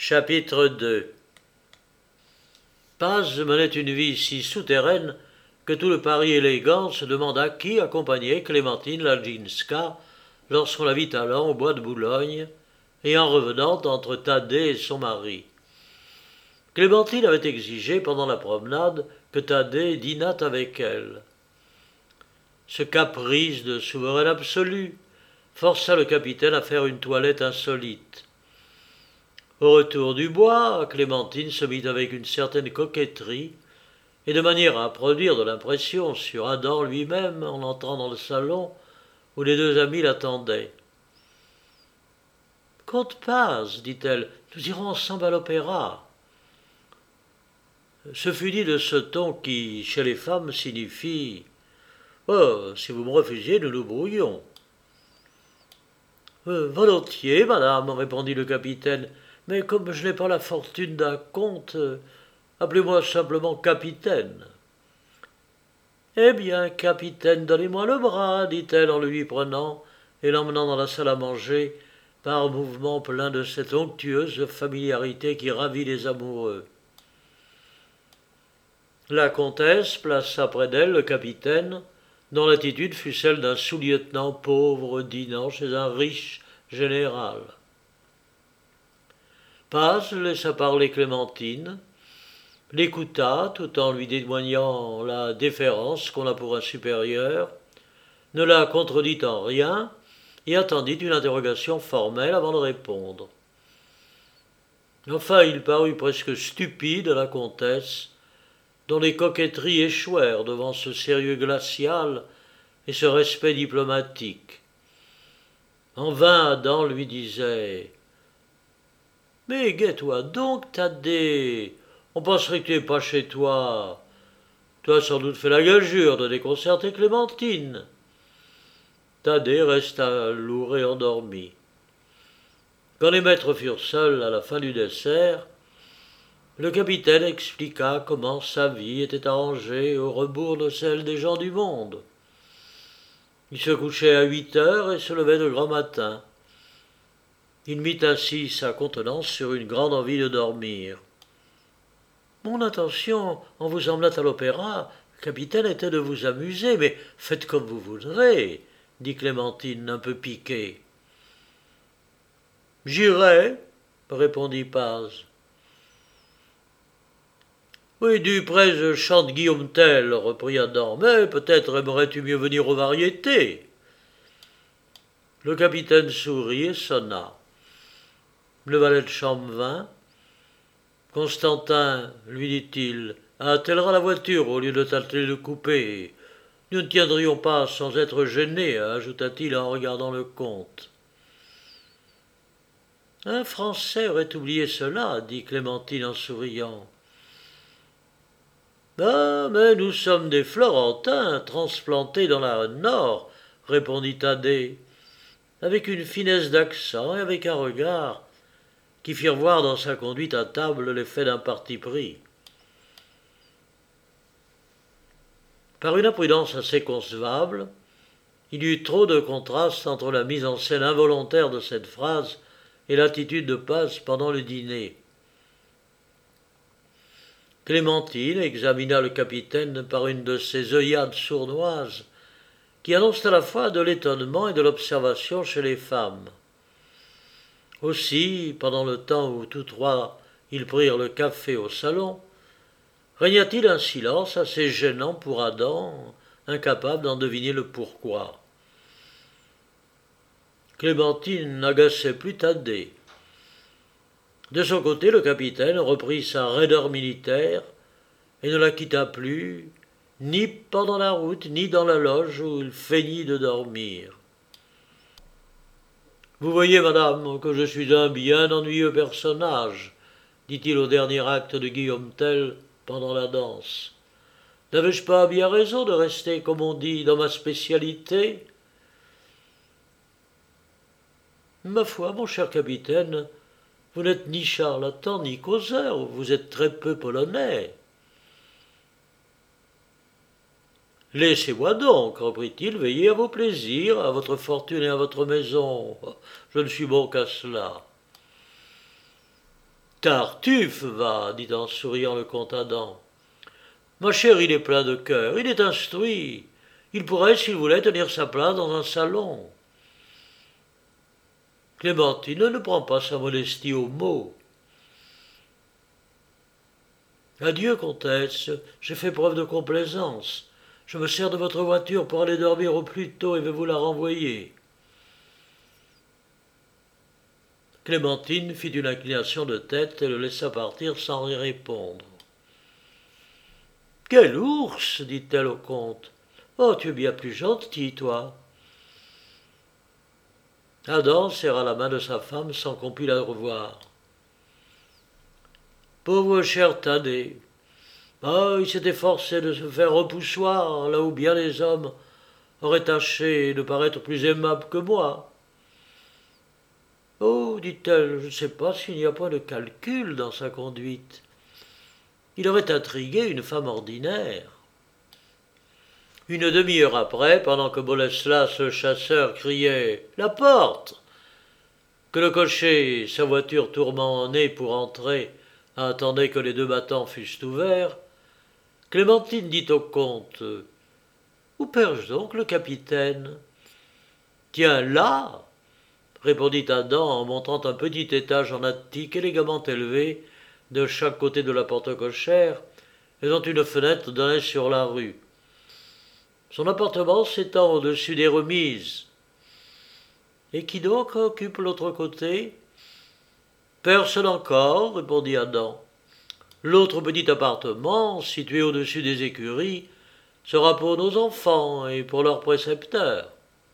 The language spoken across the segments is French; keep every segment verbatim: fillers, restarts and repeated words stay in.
Chapitre deux. Paz menait une vie si souterraine que tout le Paris élégant se demanda qui accompagnait Clémentine Ladzinska lorsqu'on la vit allant au bois de Boulogne et en revenant entre Thaddée et son mari. Clémentine avait exigé pendant la promenade que Thaddée dînât avec elle. Ce caprice de souveraine absolue força le capitaine à faire une toilette insolite. Au retour du bois, Clémentine se mit avec une certaine coquetterie, et de manière à produire de l'impression sur Adam lui-même en entrant dans le salon où les deux amis l'attendaient. « Comte Paz, dit-elle, nous irons ensemble à l'opéra. » Ce fut dit de ce ton qui, chez les femmes, signifie « Oh, si vous me refusiez, nous nous brouillons. » Euh, « Volontiers, madame, répondit le capitaine, mais comme je n'ai pas la fortune d'un comte, euh, appelez-moi simplement capitaine. » « Eh bien, capitaine, donnez-moi le bras, dit-elle en le lui prenant et l'emmenant dans la salle à manger par un mouvement plein de cette onctueuse familiarité qui ravit les amoureux. La comtesse plaça près d'elle le capitaine, dont l'attitude fut celle d'un sous-lieutenant pauvre dînant chez un riche général. Paz laissa parler Clémentine, l'écouta tout en lui témoignant la déférence qu'on a pour un supérieur, ne la contredit en rien et attendit une interrogation formelle avant de répondre. Enfin, il parut presque stupide à la comtesse, dont les coquetteries échouèrent devant ce sérieux glacial et ce respect diplomatique. En vain, Adam lui disait « Mais gai-toi donc, Thaddée, on penserait que tu n'es pas chez toi. Tu as sans doute fait la gageure de déconcerter Clémentine. » Thaddée resta lourd et endormi. Quand les maîtres furent seuls à la fin du dessert, le capitaine expliqua comment sa vie était arrangée au rebours de celle des gens du monde. Il se couchait à huit heures et se levait de grand matin. Il mit ainsi sa contenance sur une grande envie de dormir. « Mon intention, en vous emmenant à l'opéra, capitaine, était de vous amuser, mais faites comme vous voudrez, dit Clémentine, un peu piquée. J'irai, répondit Paz. Oui, du près je chante Guillaume Tell, reprit Adam, mais peut-être aimerais-tu mieux venir aux variétés. Le capitaine sourit et sonna. Le valet de chambre vint. Constantin, lui dit-il, attellera la voiture au lieu de t'atteler le coupé. Nous ne tiendrions pas sans être gênés, ajouta-t-il en regardant le comte. Un Français aurait oublié cela, dit Clémentine en souriant. Ah, mais nous sommes des Florentins, transplantés dans la Nord, répondit Thaddée, avec une finesse d'accent et avec un regard qui firent voir dans sa conduite à table l'effet d'un parti pris. Par une imprudence assez concevable, il y eut trop de contraste entre la mise en scène involontaire de cette phrase et l'attitude de Paz pendant le dîner. Clémentine examina le capitaine par une de ces œillades sournoises qui annoncent à la fois de l'étonnement et de l'observation chez les femmes. Aussi, pendant le temps où tous trois ils prirent le café au salon, régna-t-il un silence assez gênant pour Adam, incapable d'en deviner le pourquoi. Clémentine n'agaçait plus Thaddée. De son côté, le capitaine reprit sa raideur militaire et ne la quitta plus, ni pendant la route, ni dans la loge où il feignit de dormir. « Vous voyez, madame, que je suis un bien ennuyeux personnage, dit-il au dernier acte de Guillaume Tell pendant la danse. N'avais-je pas bien raison de rester, comme on dit, dans ma spécialité ? Ma foi, mon cher capitaine, vous n'êtes ni charlatan ni causeur, vous êtes très peu polonais. » « Laissez-moi donc, reprit-il, veiller à vos plaisirs, à votre fortune et à votre maison. Je ne suis bon qu'à cela. » Tartuffe va, dit en souriant le comte Adam. Ma chère, il est plein de cœur, il est instruit. Il pourrait, s'il voulait, tenir sa place dans un salon. Clémentine ne prend pas sa modestie au mot. Adieu, comtesse, j'ai fait preuve de complaisance. Je me sers de votre voiture pour aller dormir au plus tôt et vais vous la renvoyer. Clémentine fit une inclination de tête et le laissa partir sans rien répondre. « Quel ours !» dit-elle au comte. « Oh, tu es bien plus gentil, toi !» Adam serra la main de sa femme sans qu'on pût la revoir. « Pauvre cher Thaddée ! Ah, il s'était forcé de se faire repoussoir, là où bien les hommes auraient tâché de paraître plus aimables que moi. » « Oh, dit-elle, je ne sais pas s'il n'y a point de calcul dans sa conduite. Il aurait intrigué une femme ordinaire. » Une demi-heure après, pendant que Boleslas le chasseur criait « La porte !» que le cocher, sa voiture tourment en nez pour entrer, attendait que les deux battants fussent ouverts, Clémentine dit au comte « Où perche donc le capitaine ?»« Tiens, là !» répondit Adam en montrant un petit étage en attique élégamment élevé de chaque côté de la porte cochère et dont une fenêtre donnait sur la rue. Son appartement s'étend au-dessus des remises. « Et qui donc occupe l'autre côté ?»« Personne encore, répondit Adam. L'autre petit appartement, situé au-dessus des écuries, sera pour nos enfants et pour leurs précepteurs. »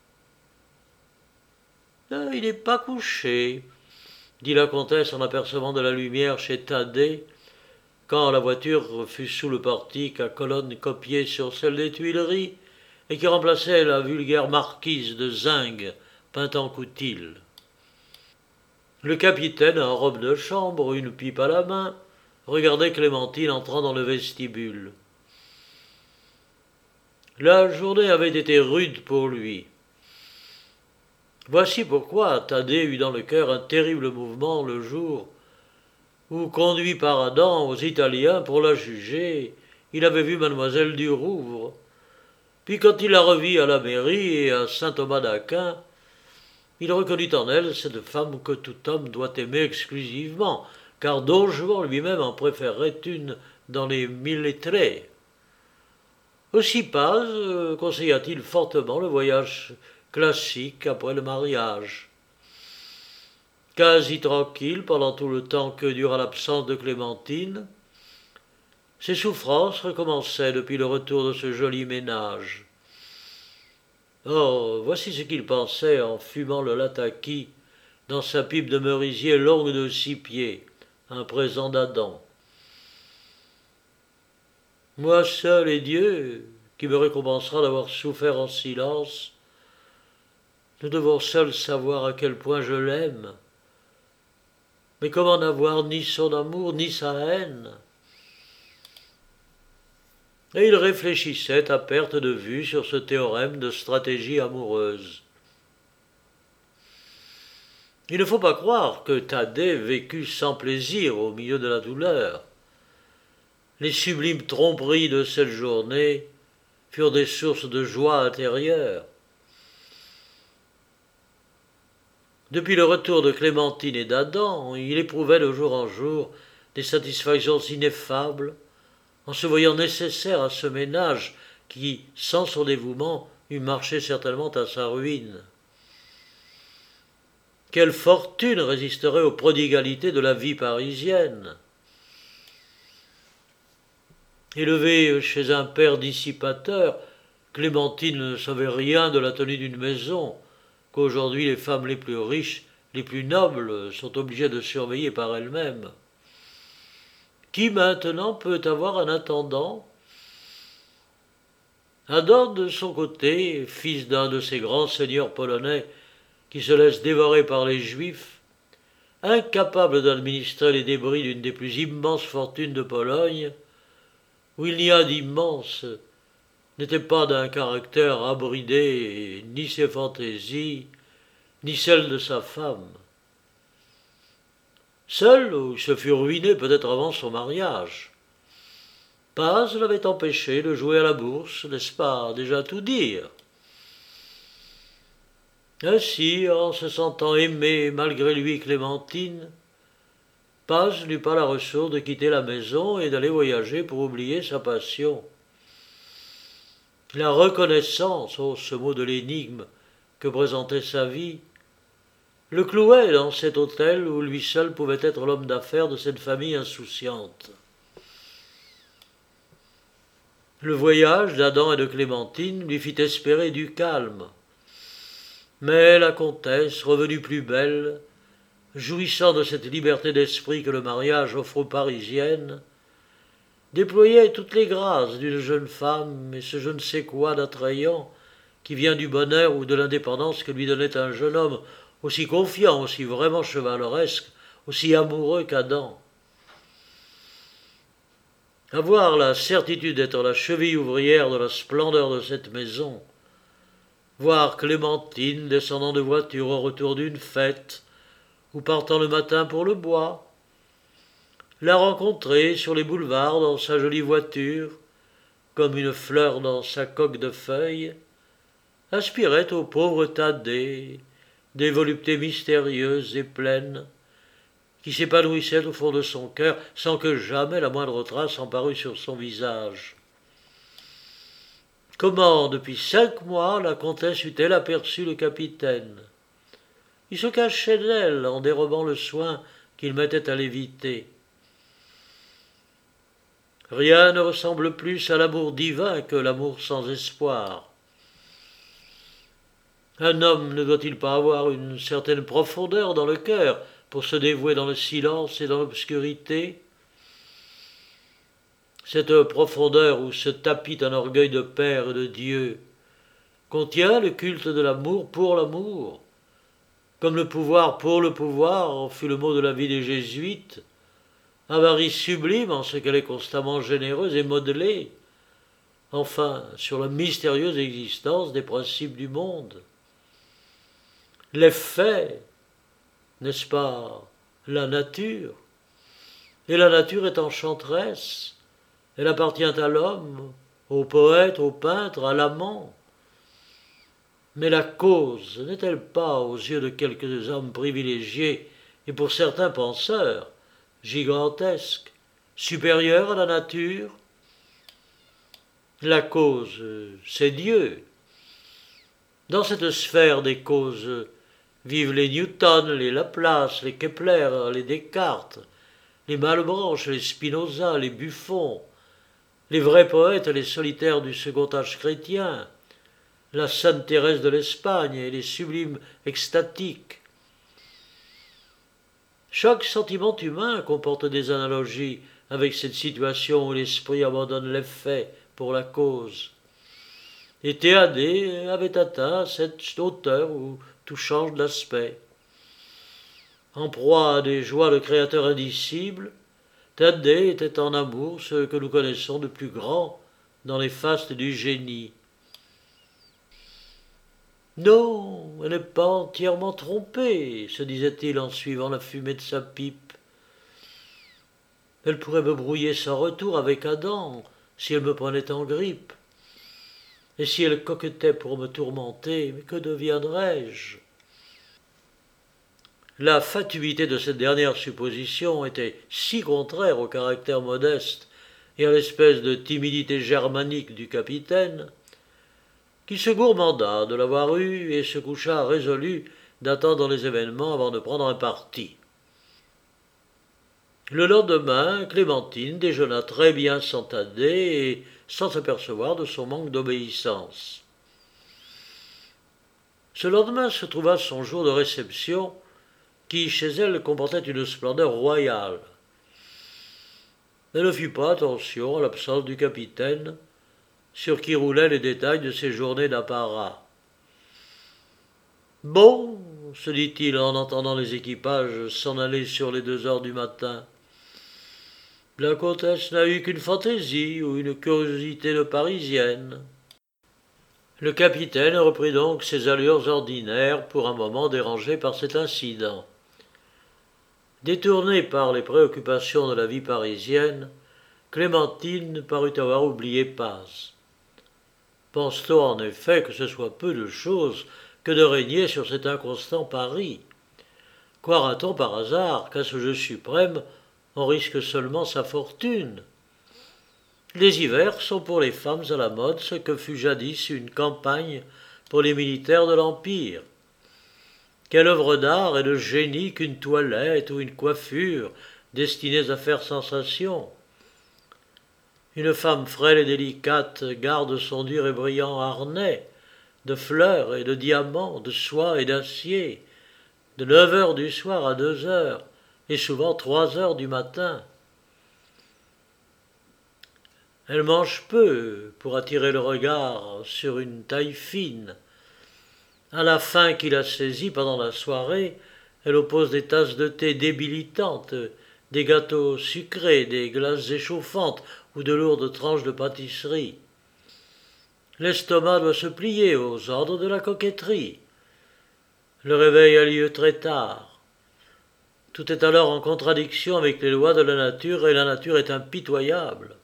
« Il n'est pas couché, » dit la comtesse en apercevant de la lumière chez Thaddée, quand la voiture fut sous le portique à colonnes copiées sur celle des Tuileries et qui remplaçait la vulgaire marquise de Zingue peinte en coutil. Le capitaine, en robe de chambre, une pipe à la main, regardait Clémentine entrant dans le vestibule. La journée avait été rude pour lui. Voici pourquoi Thaddée eut dans le cœur un terrible mouvement le jour où, conduit par Adam aux Italiens pour la juger, il avait vu mademoiselle du Rouvre. Puis quand il la revit à la mairie et à Saint-Thomas d'Aquin, il reconnut en elle cette femme que tout homme doit aimer exclusivement, car Don Juan lui-même en préférerait une dans les mille lettrés. Aussi Paz euh, conseilla-t-il fortement le voyage classique après le mariage. Quasi tranquille pendant tout le temps que dura l'absence de Clémentine, ses souffrances recommençaient depuis le retour de ce joli ménage. Or, voici ce qu'il pensait en fumant le lataki dans sa pipe de merisier longue de six pieds, un présent d'Adam. « Moi seul et Dieu, qui me récompensera d'avoir souffert en silence, nous devons seuls savoir à quel point je l'aime. Mais comment n'avoir ni son amour, ni sa haine ?» Et il réfléchissait à perte de vue sur ce théorème de stratégie amoureuse. Il ne faut pas croire que Thaddée vécut sans plaisir au milieu de la douleur. Les sublimes tromperies de cette journée furent des sources de joie intérieure. Depuis le retour de Clémentine et d'Adam, il éprouvait de jour en jour des satisfactions ineffables, en se voyant nécessaire à ce ménage qui, sans son dévouement, eût marché certainement à sa ruine. Quelle fortune résisterait aux prodigalités de la vie parisienne ? Élevée chez un père dissipateur, Clémentine ne savait rien de la tenue d'une maison, qu'aujourd'hui les femmes les plus riches, les plus nobles, sont obligées de surveiller par elles-mêmes. Qui maintenant peut avoir un intendant ? Adam, de son côté, fils d'un de ces grands seigneurs polonais qui se laissent dévorer par les Juifs, incapable d'administrer les débris d'une des plus immenses fortunes de Pologne, où il n'y a d'immense, n'était pas d'un caractère abridé, ni ses fantaisies, ni celles de sa femme. Seul, ou il se fut ruiné peut-être avant son mariage. Paz l'avait empêché de jouer à la bourse, n'est-ce pas déjà tout dire? Ainsi, en se sentant aimé malgré lui Clémentine, Paz n'eut pas la ressource de quitter la maison et d'aller voyager pour oublier sa passion. La reconnaissance, oh ce mot de l'énigme que présentait sa vie, le clouait dans cet hôtel où lui seul pouvait être l'homme d'affaires de cette famille insouciante. Le voyage d'Adam et de Clémentine lui fit espérer du calme. Mais la comtesse, revenue plus belle, jouissant de cette liberté d'esprit que le mariage offre aux Parisiennes, déployait toutes les grâces d'une jeune femme et ce je ne sais quoi d'attrayant qui vient du bonheur ou de l'indépendance que lui donnait un jeune homme aussi confiant, aussi vraiment chevaleresque, aussi amoureux qu'Adam. Avoir la certitude d'être la cheville ouvrière de la splendeur de cette maison, voir Clémentine descendant de voiture au retour d'une fête, ou partant le matin pour le bois, la rencontrer sur les boulevards dans sa jolie voiture, comme une fleur dans sa coque de feuilles, inspirait au pauvre Thaddée des voluptés mystérieuses et pleines, qui s'épanouissait au fond de son cœur sans que jamais la moindre trace en parût sur son visage. Comment, depuis cinq mois, la comtesse eût-elle aperçu le capitaine? Il se cachait d'elle en dérobant le soin qu'il mettait à l'éviter. Rien ne ressemble plus à l'amour divin que l'amour sans espoir. Un homme ne doit-il pas avoir une certaine profondeur dans le cœur pour se dévouer dans le silence et dans l'obscurité? Cette profondeur où se tapit un orgueil de père et de Dieu contient le culte de l'amour pour l'amour, comme le pouvoir pour le pouvoir en fut le mot de la vie des jésuites, avarice sublime en ce qu'elle est constamment généreuse et modelée, enfin sur la mystérieuse existence des principes du monde. Les faits, n'est-ce pas, la nature? Et la nature est enchanteresse. Elle appartient à l'homme, au poète, au peintre, à l'amant. Mais la cause n'est-elle pas, aux yeux de quelques hommes privilégiés et pour certains penseurs, gigantesque, supérieure à la nature? La cause, c'est Dieu. Dans cette sphère des causes vivent les Newton, les Laplace, les Kepler, les Descartes, les Malebranche, les Spinoza, les Buffon, les vrais poètes et les solitaires du second âge chrétien, la Sainte Thérèse de l'Espagne et les sublimes extatiques. Chaque sentiment humain comporte des analogies avec cette situation où l'esprit abandonne les faits pour la cause. Et Théadée avait atteint cette hauteur où tout change d'aspect. En proie à des joies de créateur indicible, Thaddée était en amour ce que nous connaissons de plus grand dans les fastes du génie. Non, elle n'est pas entièrement trompée, se disait-il en suivant la fumée de sa pipe. Elle pourrait me brouiller sans retour avec Adam, si elle me prenait en grippe. Et si elle coquetait pour me tourmenter, mais que deviendrais-je? La fatuité de cette dernière supposition était si contraire au caractère modeste et à l'espèce de timidité germanique du capitaine, qu'il se gourmanda de l'avoir eue et se coucha résolu d'attendre les événements avant de prendre un parti. Le lendemain, Clémentine déjeuna très bien sans Thaddée et sans s'apercevoir de son manque d'obéissance. Ce lendemain se trouva son jour de réception, qui chez elle comportait une splendeur royale. Elle ne fit pas attention à l'absence du capitaine, sur qui roulaient les détails de ses journées d'apparat. « Bon, se dit-il en entendant les équipages s'en aller sur les deux heures du matin, la comtesse n'a eu qu'une fantaisie ou une curiosité de Parisienne. » Le capitaine reprit donc ses allures ordinaires pour un moment dérangé par cet incident. Détournée par les préoccupations de la vie parisienne, Clémentine parut avoir oublié Paz. Pense-t-on en effet que ce soit peu de chose que de régner sur cet inconstant Paris? Croira-t-on par hasard qu'à ce jeu suprême, on risque seulement sa fortune? Les hivers sont pour les femmes à la mode ce que fut jadis une campagne pour les militaires de l'Empire. Quelle œuvre d'art et de génie qu'une toilette ou une coiffure destinées à faire sensation! Une femme frêle et délicate garde son dur et brillant harnais de fleurs et de diamants, de soie et d'acier, de neuf heures du soir à deux heures, et souvent trois heures du matin. Elle mange peu pour attirer le regard sur une taille fine. À la faim qui la saisit pendant la soirée, elle oppose des tasses de thé débilitantes, des gâteaux sucrés, des glaces échauffantes ou de lourdes tranches de pâtisserie. L'estomac doit se plier aux ordres de la coquetterie. Le réveil a lieu très tard. Tout est alors en contradiction avec les lois de la nature et la nature est impitoyable.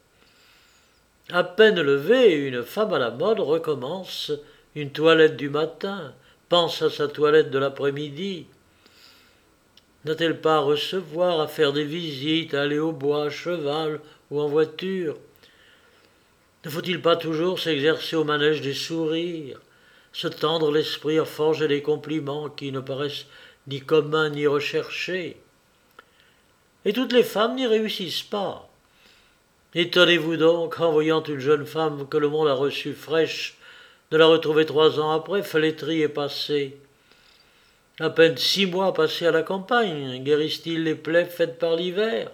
À peine levée, une femme à la mode recommence une toilette du matin, pense à sa toilette de l'après-midi. N'a-t-elle pas à recevoir, à faire des visites, à aller au bois à cheval ou en voiture? Ne faut-il pas toujours s'exercer au manège des sourires, se tendre l'esprit à forger des compliments qui ne paraissent ni communs ni recherchés? Et toutes les femmes n'y réussissent pas. Étonnez-vous donc, en voyant une jeune femme que le monde a reçue fraîche, de la retrouver trois ans après, flétrie et passée. À peine six mois passés à la campagne, guérissent-ils les plaies faites par l'hiver?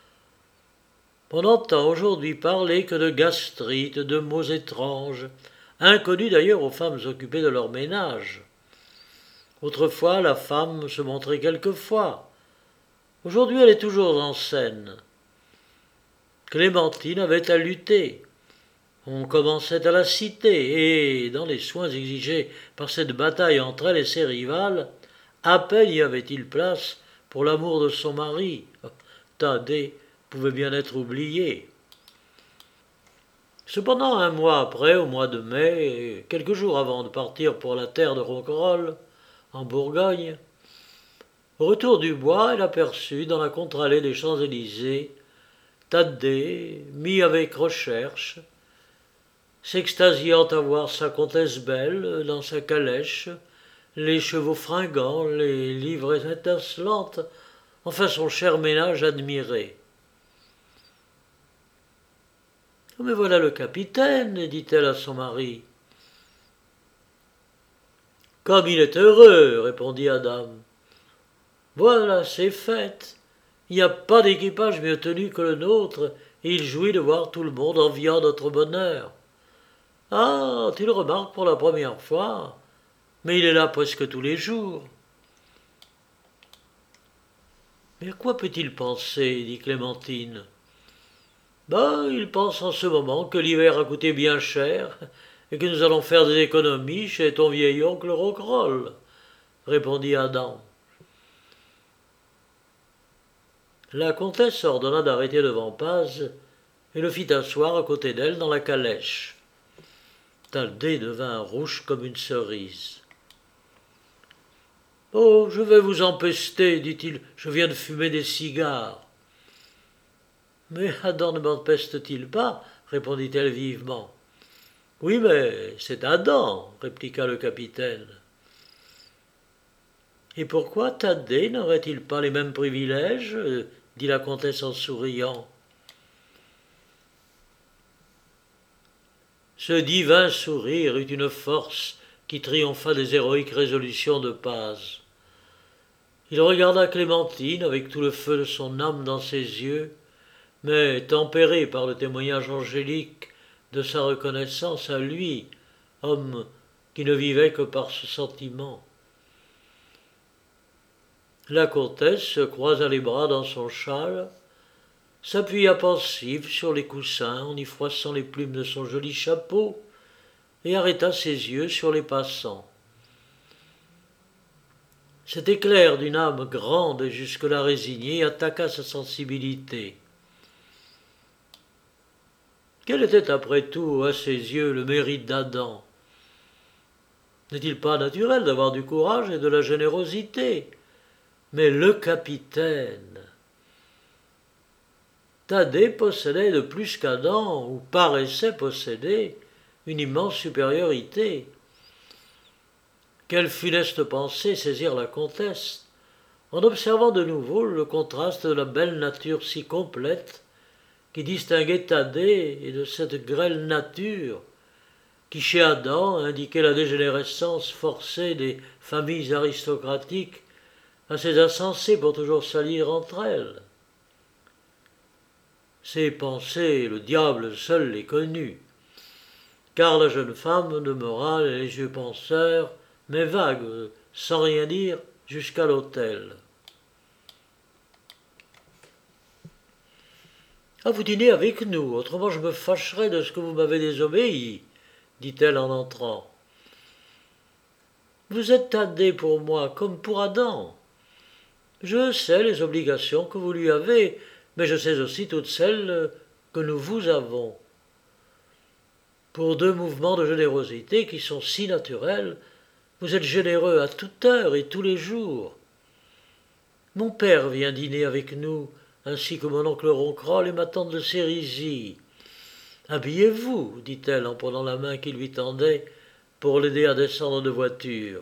On n'entend aujourd'hui parler que de gastrite, de maux étranges, inconnus d'ailleurs aux femmes occupées de leur ménage. Autrefois, la femme se montrait quelquefois. Aujourd'hui, elle est toujours en scène. Clémentine avait à lutter. On commençait à la citer, et, dans les soins exigés par cette bataille entre elle et ses rivales, à peine y avait-il place pour l'amour de son mari. Thaddée pouvait bien être oublié. Cependant, un mois après, au mois de mai, quelques jours avant de partir pour la terre de Ronquerolles, en Bourgogne, au retour du bois, elle aperçut dans la contre-allée des Champs-Élysées Thaddée, mis avec recherche, s'extasiant à voir sa comtesse belle dans sa calèche, les chevaux fringants, les livrées étincelantes, enfin son cher ménage admiré. « Mais voilà le capitaine, dit-elle à son mari. »« Comme il est heureux, répondit Adam. Voilà, c'est fait. Il n'y a pas d'équipage mieux tenu que le nôtre, et il jouit de voir tout le monde enviant notre bonheur. Ah, tu le remarques pour la première fois, mais il est là presque tous les jours. » « Mais à quoi peut-il penser, dit Clémentine. Ben, il pense en ce moment que l'hiver a coûté bien cher et que nous allons faire des économies chez ton vieil oncle Ronquerolles, répondit Adam. La comtesse ordonna d'arrêter devant Paz et le fit asseoir à côté d'elle dans la calèche. Thaddée devint rouge comme une cerise. « Oh, je vais vous empester, dit-il, je viens de fumer des cigares. »« Mais Adam ne m'empeste-t-il pas ?» répondit-elle vivement. « Oui, mais c'est Adam, répliqua le capitaine. « Et pourquoi Thaddée n'aurait-il pas les mêmes privilèges ?» dit la comtesse en souriant. Ce divin sourire eut une force qui triompha des héroïques résolutions de Paz. Il regarda Clémentine avec tout le feu de son âme dans ses yeux, mais tempéré par le témoignage angélique de sa reconnaissance à lui, homme qui ne vivait que par ce sentiment. La comtesse croisa les bras dans son châle, s'appuya pensive sur les coussins en y froissant les plumes de son joli chapeau, et arrêta ses yeux sur les passants. Cet éclair d'une âme grande et jusque-là résignée attaqua sa sensibilité. Quel était après tout, à ses yeux, le mérite d'Adam? N'est-il pas naturel d'avoir du courage et de la générosité? Mais le capitaine, Thaddée possédait de plus qu'Adam, ou paraissait posséder, une immense supériorité. Quelle funeste pensée saisir la comtesse, en observant de nouveau le contraste de la belle nature si complète qui distinguait Thaddée et de cette grêle nature qui, chez Adam, indiquait la dégénérescence forcée des familles aristocratiques assez insensées pour toujours s'allier entre elles. Ces pensées, le diable seul les connut, car la jeune femme demeura les yeux penseurs, mais vagues, sans rien dire, jusqu'à l'autel. « Ah, vous dînez avec nous, autrement je me fâcherais de ce que vous m'avez désobéi, » dit-elle en entrant. « Vous êtes Thaddée pour moi, comme pour Adam. Je sais les obligations que vous lui avez, mais je sais aussi toutes celles que nous vous avons. Pour deux mouvements de générosité qui sont si naturels, vous êtes généreux à toute heure et tous les jours. Mon père vient dîner avec nous, ainsi que mon oncle Ronquerolles et ma tante de Sérisy. Habillez-vous, dit-elle en prenant la main qu'il lui tendait pour l'aider à descendre de voiture.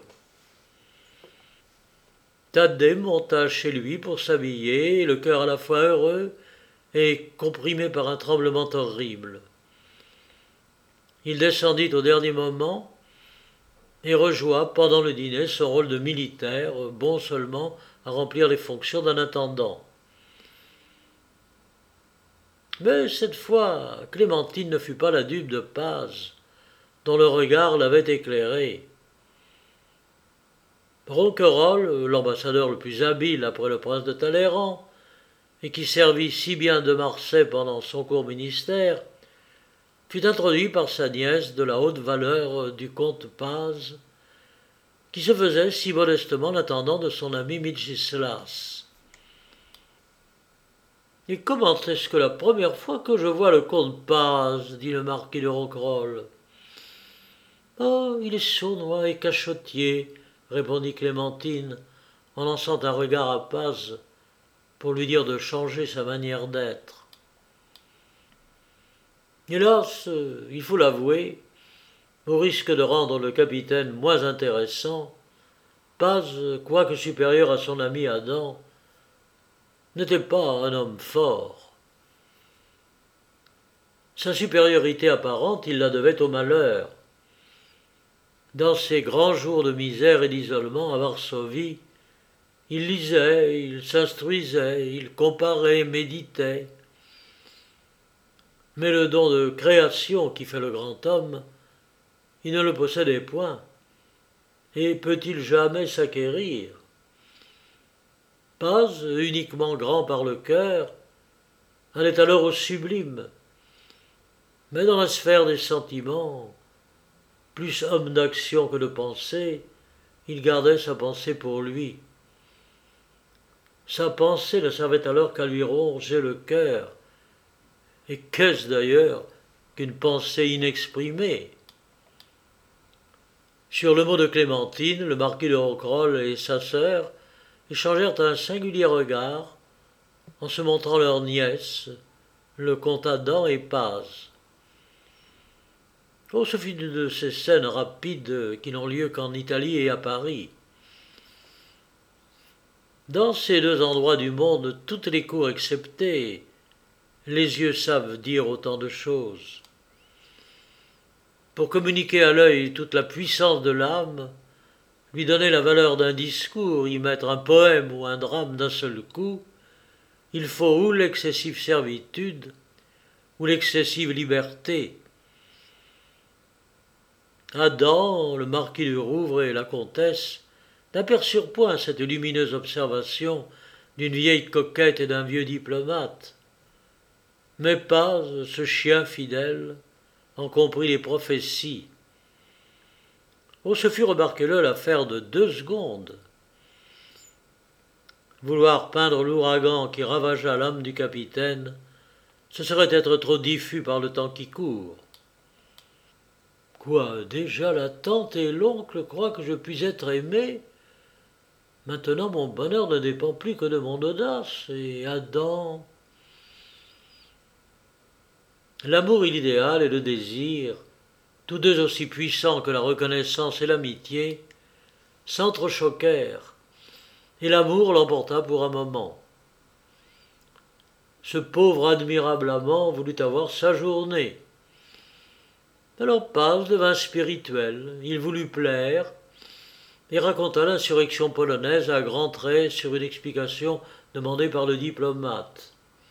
Thaddée monta chez lui pour s'habiller, le cœur à la fois heureux et comprimé par un tremblement horrible. Il descendit au dernier moment et rejoua pendant le dîner son rôle de militaire, bon seulement à remplir les fonctions d'un intendant. Mais cette fois, Clémentine ne fut pas la dupe de Paz, dont le regard l'avait éclairée. Ronquerolles, l'ambassadeur le plus habile après le prince de Talleyrand, et qui servit si bien de Marsay pendant son court ministère, fut introduit par sa nièce de la haute valeur du comte Paz, qui se faisait si modestement l'intendant de son ami Midgislas. « Et comment est-ce que la première fois que je vois le comte Paz, dit le marquis de Ronquerolles. « Oh, il est sournois et cachotier, répondit Clémentine, en lançant un regard à Paz pour lui dire de changer sa manière d'être. Hélas, il faut l'avouer, au risque de rendre le capitaine moins intéressant, Paz, quoique supérieur à son ami Adam, n'était pas un homme fort. Sa supériorité apparente, il la devait au malheur. Dans ses grands jours de misère et d'isolement à Varsovie, il lisait, il s'instruisait, il comparait, méditait. Mais le don de création qui fait le grand homme, il ne le possédait point. Et peut-il jamais s'acquérir? Paz, uniquement grand par le cœur, allait alors au sublime. Mais dans la sphère des sentiments, plus homme d'action que de pensée, il gardait sa pensée pour lui. Sa pensée ne servait alors qu'à lui ronger le cœur. Et qu'est-ce d'ailleurs qu'une pensée inexprimée? Sur le mot de Clémentine, le marquis de Ronquerolles et sa sœur échangèrent un singulier regard en se montrant leur nièce, le comte Adam et Paz. Oh, ce fut une de ces scènes rapides qui n'ont lieu qu'en Italie et à Paris. Dans ces deux endroits du monde, toutes les cours exceptées, les yeux savent dire autant de choses. Pour communiquer à l'œil toute la puissance de l'âme, lui donner la valeur d'un discours, y mettre un poème ou un drame d'un seul coup, il faut ou l'excessive servitude ou l'excessive liberté. Adam, le marquis de Rouvray et la comtesse n'aperçurent point cette lumineuse observation d'une vieille coquette et d'un vieux diplomate. Mais Paz, ce chien fidèle, en comprit les prophéties. Oh, ce fut, remarquez-le, l'affaire de deux secondes. Vouloir peindre l'ouragan qui ravagea l'âme du capitaine, ce serait être trop diffus par le temps qui court. Quoi, déjà la tante et l'oncle croient que je puis être aimé? Maintenant mon bonheur ne dépend plus que de mon audace, et Adam... L'amour idéal et le désir, tous deux aussi puissants que la reconnaissance et l'amitié, s'entrechoquèrent, et l'amour l'emporta pour un moment. Ce pauvre admirable amant voulut avoir sa journée. Alors Paz devint spirituel, il voulut plaire, et raconta l'insurrection polonaise à grands traits sur une explication demandée par le diplomate.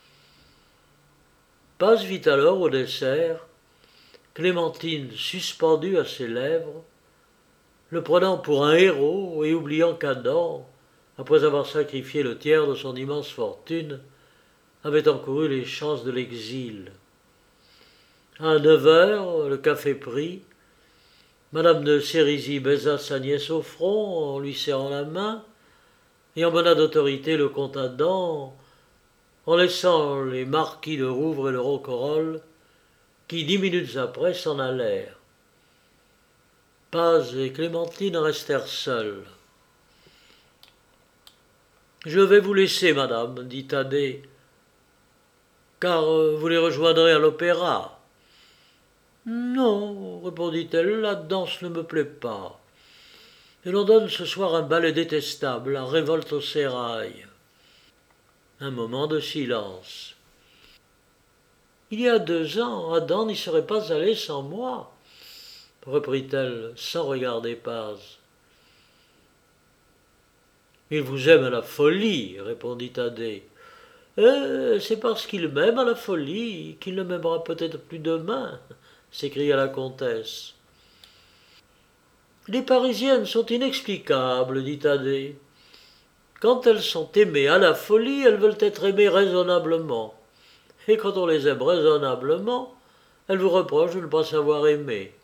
Paz vit alors au dessert Clémentine suspendue à ses lèvres, le prenant pour un héros et oubliant qu'Adam, après avoir sacrifié le tiers de son immense fortune, avait encouru les chances de l'exil. À neuf heures, le café pris, Madame de Sérisy baisa sa nièce au front en lui serrant la main, et emmena d'autorité le comte Adam, en laissant les marquis de Rouvres et de Ronquerolles, qui, dix minutes après, s'en allèrent. Paz et Clémentine restèrent seuls. « Je vais vous laisser, madame, dit Thaddée, car vous les rejoindrez à l'opéra. »« Non, répondit-elle, la danse ne me plaît pas. Et l'on donne ce soir un ballet détestable, la révolte au sérail. » Un moment de silence. « Il y a deux ans, Adam n'y serait pas allé sans moi, reprit-elle sans regarder Paz. « Il vous aime à la folie, répondit Thaddée. Eh, c'est parce qu'il m'aime à la folie qu'il ne m'aimera peut-être plus demain, s'écria la comtesse. Les Parisiennes sont inexplicables, dit Thaddée. Quand elles sont aimées à la folie, elles veulent être aimées raisonnablement. Et quand on les aime raisonnablement, elles vous reprochent de ne pas savoir aimer.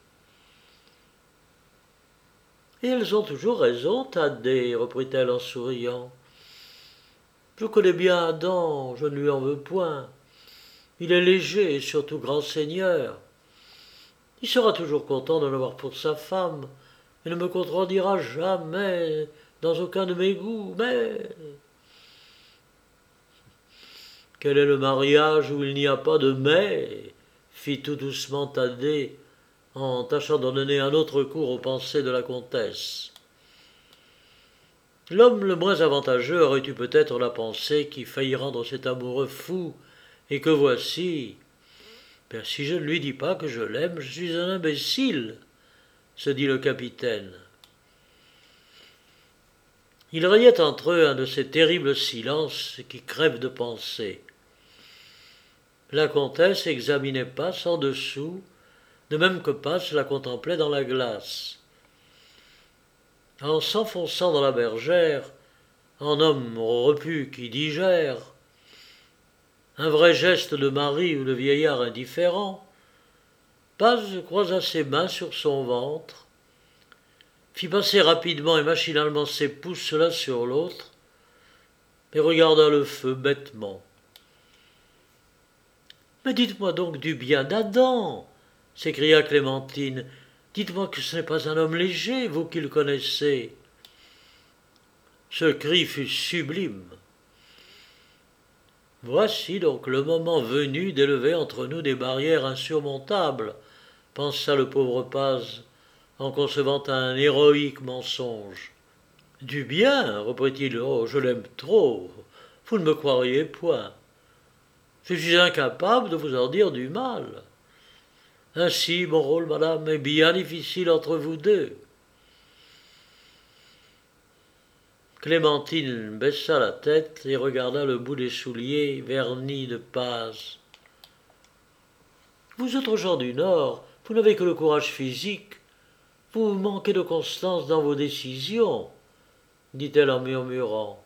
Et elles ont toujours raison, Thaddée, reprit-elle en souriant. Je connais bien Adam, je ne lui en veux point. Il est léger et surtout grand seigneur. Il sera toujours content de l'avoir pour sa femme et ne me contredira jamais dans aucun de mes goûts, mais... Quel est le mariage où il n'y a pas de mais, fit tout doucement Thaddée, en tâchant d'en donner un autre cours aux pensées de la comtesse. L'homme le moins avantageux aurait eu peut-être la pensée qui faillit rendre cet amoureux fou, et que voici. Ben, si je ne lui dis pas que je l'aime, je suis un imbécile, se dit le capitaine. Il régnait entre eux un de ces terribles silences qui crèvent de pensée. La comtesse examinait Paz en dessous, de même que Paz la contemplait dans la glace. En s'enfonçant dans la bergère, en homme repu qui digère, un vrai geste de mari ou de vieillard indifférent, Paz croisa ses mains sur son ventre, fit passer rapidement et machinalement ses pouces l'un sur l'autre, et regarda le feu bêtement. « Mais dites-moi donc du bien d'Adam !» s'écria Clémentine. « Dites-moi que ce n'est pas un homme léger, vous qui le connaissez. » Ce cri fut sublime. « Voici donc le moment venu d'élever entre nous des barrières insurmontables, pensa le pauvre Paz, en concevant un héroïque mensonge. « Du bien, reprit-il, oh, je l'aime trop, vous ne me croiriez point. Je suis incapable de vous en dire du mal. Ainsi, mon rôle, madame, est bien difficile entre vous deux. » Clémentine baissa la tête et regarda le bout des souliers vernis de Paz. « Vous autres gens du Nord, vous n'avez que le courage physique. Vous manquez de constance dans vos décisions, dit-elle en murmurant.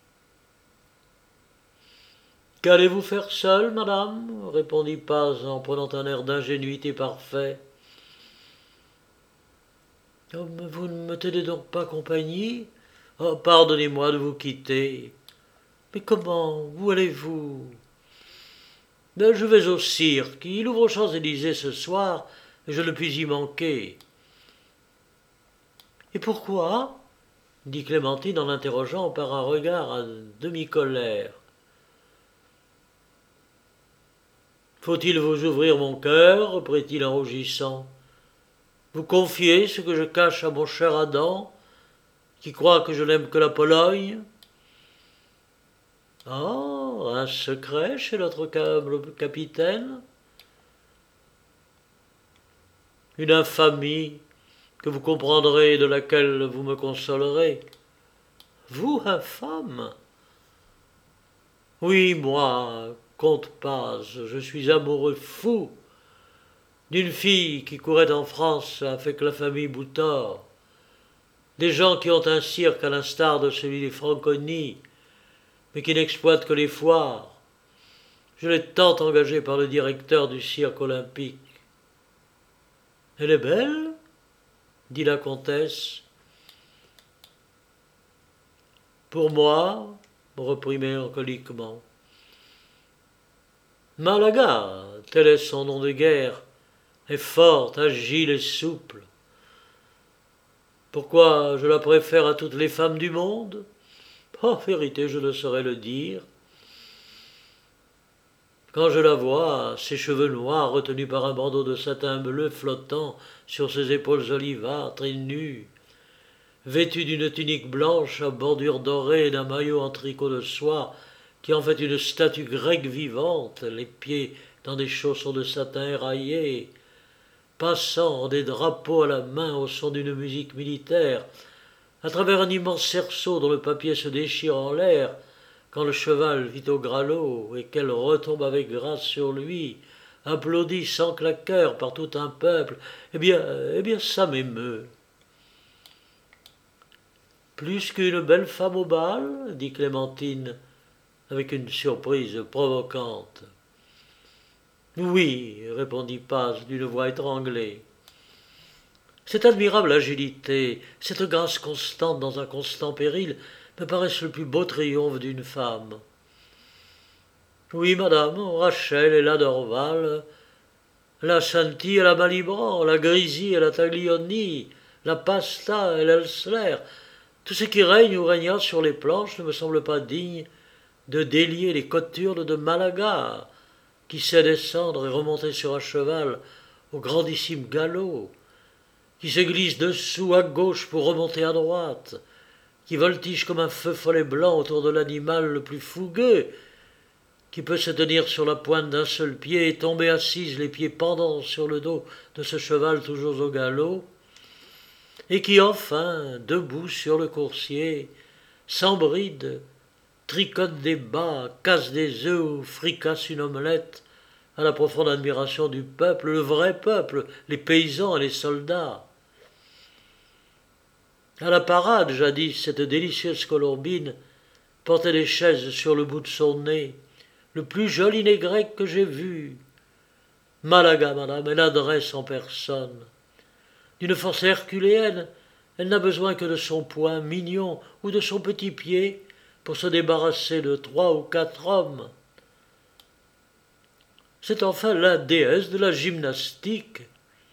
« Qu'allez-vous faire seule, madame ?» répondit Paz en prenant un air d'ingénuité parfait. « Oh, vous ne me tenez donc pas compagnie ? Oh, pardonnez-moi de vous quitter. Mais comment? Où allez-vous? Ben, je vais au cirque. Il ouvre aux Champs-Élysées ce soir, et je ne puis y manquer. Et pourquoi? Dit Clémentine en l'interrogeant par un regard à demi-colère. Faut-il vous ouvrir mon cœur? Reprit-il en rougissant. Vous confier ce que je cache à mon cher Adam, qui croit que je n'aime que la Pologne? Oh, un secret chez notre capitaine? Une infamie que vous comprendrez et de laquelle vous me consolerez. Vous, infâme? Oui, moi, comte Paz, je suis amoureux fou d'une fille qui courait en France avec la famille Boutor, des gens qui ont un cirque à l'instar de celui des Franconi, mais qui n'exploitent que les foires. Je l'ai tant engagée par le directeur du cirque olympique. Elle est belle? Dit la comtesse. Pour moi, reprit mélancoliquement. Malaga, tel est son nom de guerre, est forte, agile et souple. Pourquoi je la préfère à toutes les femmes du monde? En vérité, je ne saurais le dire. Quand je la vois, ses cheveux noirs retenus par un bandeau de satin bleu flottant sur ses épaules olivâtres et nues, vêtue d'une tunique blanche à bordure dorée et d'un maillot en tricot de soie qui en fait une statue grecque vivante, les pieds dans des chaussons de satin éraillés, passant des drapeaux à la main au son d'une musique militaire, à travers un immense cerceau dont le papier se déchire en l'air, quand le cheval vit au gralot et qu'elle retombe avec grâce sur lui, applaudie sans claqueur par tout un peuple, eh bien, eh bien ça m'émeut. Plus qu'une belle femme au bal, dit Clémentine, avec une surprise provocante. Oui, répondit Paz d'une voix étranglée. Cette admirable agilité, cette grâce constante dans un constant péril, me paraissent le plus beau triomphe d'une femme. Oui, madame, Rachel et la Dorval, la Santi et la Malibran, la Grisi et la Taglioni, la Pasta et l'Elsler, tout ce qui règne ou régna sur les planches ne me semble pas digne de délier les cothurnes de Malaga, qui sait descendre et remonter sur un cheval au grandissime galop, qui se glisse dessous à gauche pour remonter à droite, qui voltige comme un feu follet blanc autour de l'animal le plus fougueux, qui peut se tenir sur la pointe d'un seul pied et tomber assise les pieds pendants sur le dos de ce cheval toujours au galop, et qui enfin, debout sur le coursier, sans bride, tricote des bas, casse des œufs ou fricasse une omelette, à la profonde admiration du peuple, le vrai peuple, les paysans et les soldats. À la parade, jadis, cette délicieuse colombine portait des chaises sur le bout de son nez, le plus joli nez grec que j'ai vu. Malaga, madame, elle adresse en personne. D'une force herculéenne, elle n'a besoin que de son poing mignon ou de son petit pied pour se débarrasser de trois ou quatre hommes. C'est enfin la déesse de la gymnastique.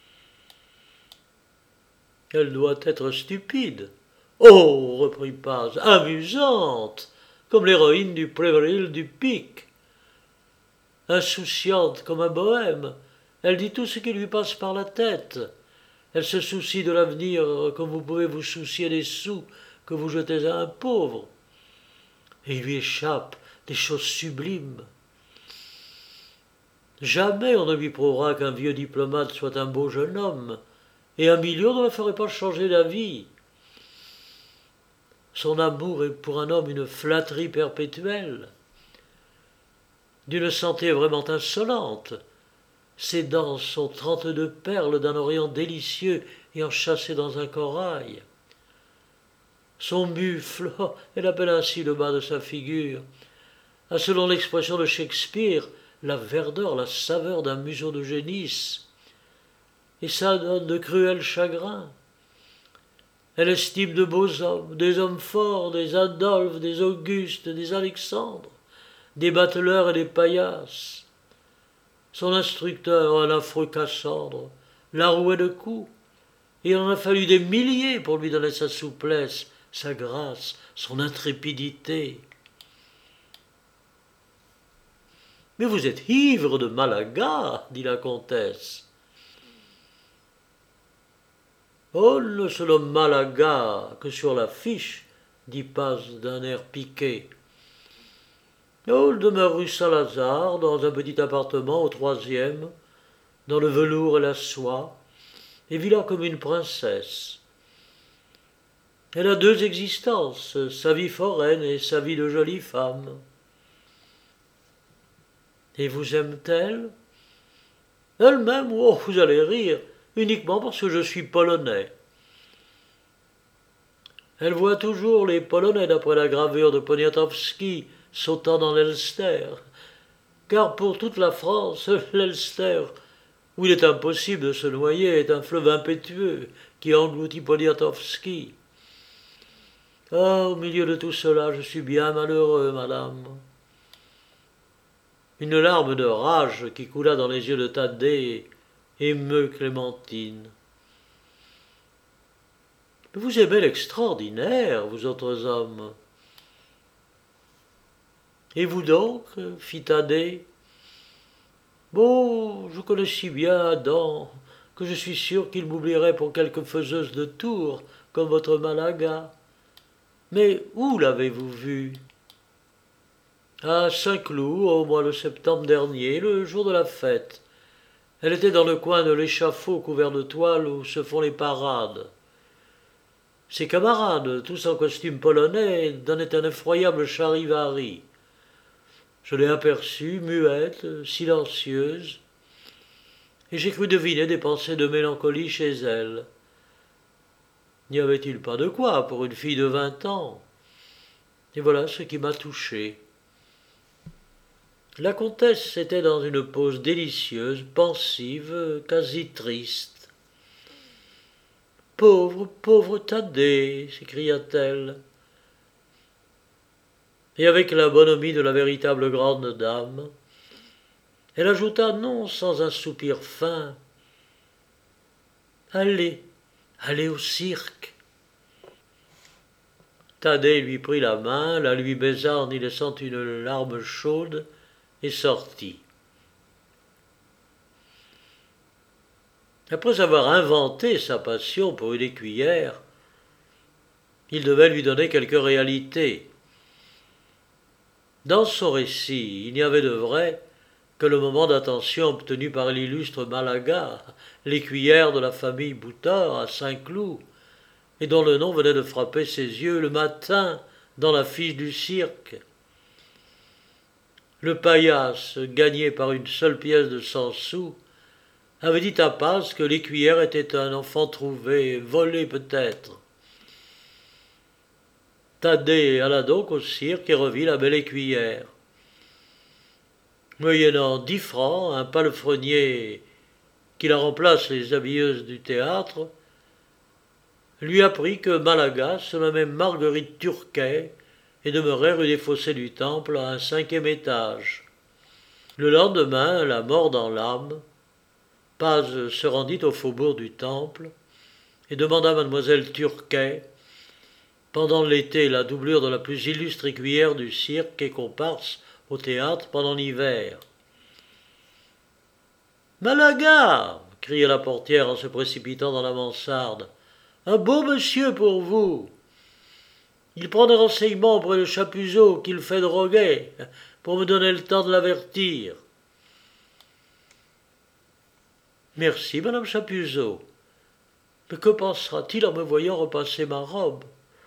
Elle doit être stupide. Oh, reprit Paz, amusante, comme l'héroïne du Prévril du Pic. Insouciante comme un bohème, elle dit tout ce qui lui passe par la tête. Elle se soucie de l'avenir comme vous pouvez vous soucier des sous que vous jetez à un pauvre. Et il lui échappe des choses sublimes. Jamais on ne lui prouvera qu'un vieux diplomate soit un beau jeune homme, et un million ne la ferait pas changer d'avis. Son amour est pour un homme une flatterie perpétuelle, d'une santé vraiment insolente. Ses dents sont trente-deux perles d'un orient délicieux et enchâssées dans un corail. Son mufle, oh, elle appelle ainsi le bas de sa figure, a, selon l'expression de Shakespeare, la verdeur, la saveur d'un museau de génisse, et ça donne de cruels chagrins. Elle estime de beaux hommes, des hommes forts, des Adolphe, des Auguste, des Alexandre, des bateleurs et des paillasses. Son instructeur, un affreux Cassandre, la rouait de coups, et il en a fallu des milliers pour lui donner sa souplesse, sa grâce, son intrépidité. « Mais vous êtes ivre de Malaga, dit la comtesse. »« Oh, ne se nomme Malaga que sur la fiche, dit Paz d'un air piqué. Oh, il demeure rue Saint-Lazare, dans un petit appartement au troisième, dans le velours et la soie, et vit là comme une princesse. Elle a deux existences, sa vie foraine et sa vie de jolie femme. Et vous aime-t-elle? Elle-même, oh, vous allez rire, uniquement parce que je suis polonais. Elle voit toujours les Polonais d'après la gravure de Poniatowski sautant dans l'Elster, car pour toute la France, l'Elster, où il est impossible de se noyer, est un fleuve impétueux qui engloutit Poniatowski. Ah, au milieu de tout cela, je suis bien malheureux, madame. Une larme de rage qui coula dans les yeux de Thaddée émeut Clémentine. Vous aimez l'extraordinaire, vous autres hommes. Et vous donc, fit Thaddée. Bon, je connais si bien Adam que je suis sûr qu'il m'oublierait pour quelque faiseuse de tours, comme votre Malaga. Mais où l'avez-vous vue? À Saint-Cloud, au mois de septembre dernier, le jour de la fête. Elle était dans le coin de l'échafaud couvert de toile où se font les parades. Ses camarades, tous en costume polonais, donnaient un effroyable charivari. Je l'ai aperçue, muette, silencieuse, et j'ai cru deviner des pensées de mélancolie chez elle. N'y avait-il pas de quoi pour une fille de vingt ans? Et voilà ce qui m'a touché. La comtesse était dans une pose délicieuse, pensive, quasi triste. « Pauvre, pauvre Thaddée !» s'écria-t-elle. Et avec la bonhomie de la véritable grande dame, elle ajouta non sans un soupir fin. « Allez, allez au cirque !» Thaddée lui prit la main, la lui baisa en y laissant une larme chaude, et sortit. Après avoir inventé sa passion pour une écuyère, il devait lui donner quelque réalité. Dans son récit, il n'y avait de vrai que le moment d'attention obtenu par l'illustre Malaga, l'écuyère de la famille Boutard à Saint-Cloud, et dont le nom venait de frapper ses yeux le matin dans la fiche du cirque. Le paillasse, gagné par une seule pièce de cent sous, avait dit à Paz que l'écuyère était un enfant trouvé, volé peut-être. Thaddée alla donc au cirque et revit la belle écuyère. Moyennant dix francs, un palefrenier qui la remplace les habilleuses du théâtre, lui apprit que Malaga se nommait Marguerite Turquet et demeurait rue des Fossés du Temple à un cinquième étage. Le lendemain, la mort dans l'âme, Paz se rendit au faubourg du Temple et demanda à mademoiselle Turquet, pendant l'été la doublure de la plus illustre écuyère du cirque et comparse au théâtre pendant l'hiver. « Malaga !» cria la portière en se précipitant dans la mansarde. « Un beau monsieur pour vous ! Il prend des renseignements auprès de Chapuzot qu'il fait droguer pour me donner le temps de l'avertir. » « Merci, madame Chapuzot. Mais que pensera-t-il en me voyant repasser ma robe?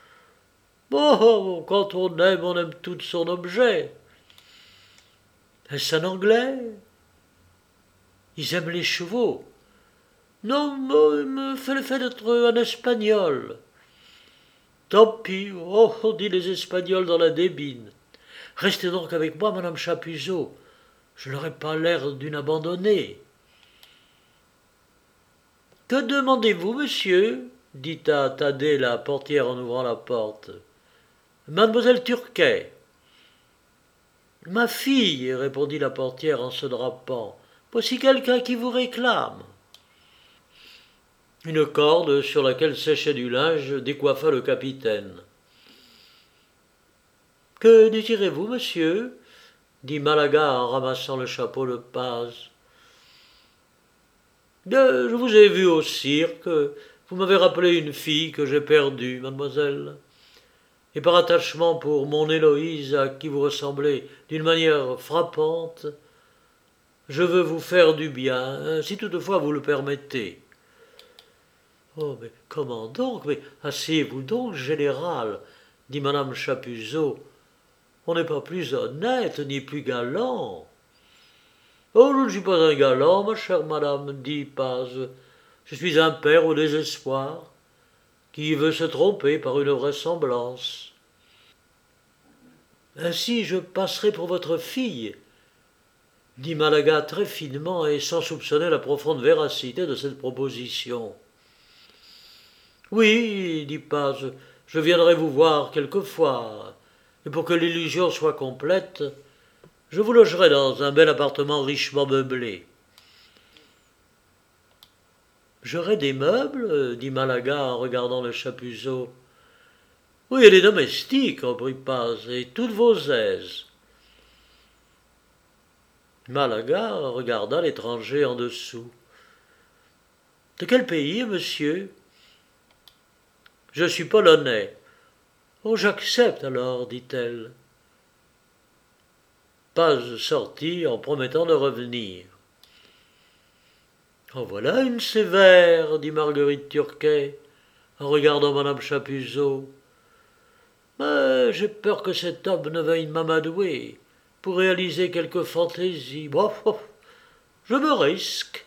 Bon, quand on aime, on aime tout son objet. Est-ce un Anglais? Ils aiment les chevaux. Non, il me fait le fait d'être un Espagnol. Tant pis, oh, on dit les Espagnols dans la débine. Restez donc avec moi, madame Chapuzot. Je n'aurai pas l'air d'une abandonnée. Que demandez-vous, monsieur? dit à Thaddée la portière en ouvrant la porte. Mademoiselle Turquet. Ma fille, répondit la portière en se drapant, voici quelqu'un qui vous réclame. Une corde sur laquelle séchait du linge décoiffa le capitaine. Que désirez-vous, monsieur dit Malaga en ramassant le chapeau de Paz. Je vous ai vu au cirque. Vous m'avez rappelé une fille que j'ai perdue, mademoiselle. Et par attachement pour mon Héloïse, à qui vous ressemblez d'une manière frappante, je veux vous faire du bien, si toutefois vous le permettez. Oh, mais comment donc? Mais asseyez-vous donc, général, dit madame Chapuzot. On n'est pas plus honnête ni plus galant. Oh, je ne suis pas un galant, ma chère madame, dit Paz. Je suis un père au désespoir, qui veut se tromper par une vraisemblance. Ainsi je passerai pour votre fille, dit Malaga très finement et sans soupçonner la profonde véracité de cette proposition. Oui, dit Paz, je viendrai vous voir quelquefois, et pour que l'illusion soit complète, je vous logerai dans un bel appartement richement meublé. J'aurai des meubles, dit Malaga en regardant le Chapuzot. Oui, et les domestiques, reprit Paz, et toutes vos aises. Malaga regarda l'étranger en dessous. De quel pays, monsieur? Je suis polonais. Oh, j'accepte alors, dit-elle. Paz sortit en promettant de revenir. En voilà une sévère, dit Marguerite Turquet, en regardant madame Chapuzot. Mais j'ai peur que cet homme ne veuille m'amadouer pour réaliser quelque fantaisie. Bof, bof, je me risque.